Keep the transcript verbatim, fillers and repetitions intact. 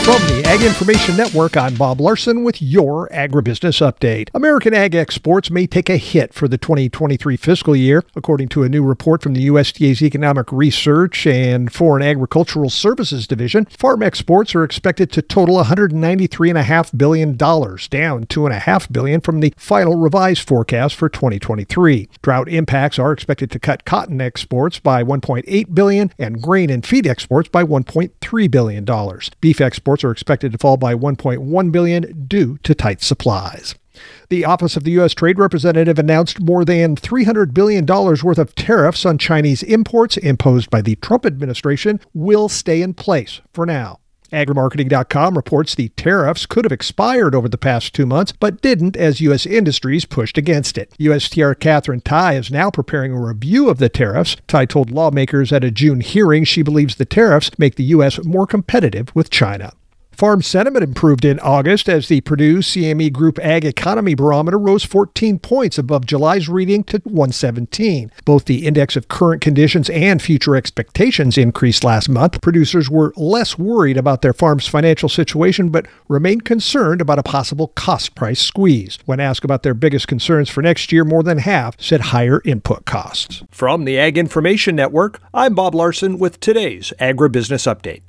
From the Ag Information Network, I'm Bob Larson with your Agribusiness Update. American ag exports may take a hit for the twenty twenty-three fiscal year, according to a new report from the U S D A's Economic Research and Foreign Agricultural Services Division. Farm exports are expected to total one hundred ninety-three point five billion dollars, down two point five billion dollars from the final revised forecast for twenty twenty-three. Drought impacts are expected to cut cotton exports by one point eight billion dollars and grain and feed exports by one point three billion dollars. Beef exports are expected to fall by one point one billion dollars due to tight supplies. The Office of the U S Trade Representative announced more than three hundred billion dollars worth of tariffs on Chinese imports imposed by the Trump administration will stay in place for now. Agrimarketing dot com reports the tariffs could have expired over the past two months, but didn't as U S industries pushed against it. U S T R Katherine Tai is now preparing a review of the tariffs. Tai told lawmakers at a June hearing she believes the tariffs make the U S more competitive with China. Farm sentiment improved in August as the Purdue C M E Group Ag Economy Barometer rose fourteen points above July's reading to one seventeen. Both the index of current conditions and future expectations increased last month. Producers were less worried about their farm's financial situation, but remained concerned about a possible cost price squeeze. When asked about their biggest concerns for next year, more than half said higher input costs. From the Ag Information Network, I'm Bob Larson with today's Agribusiness Update.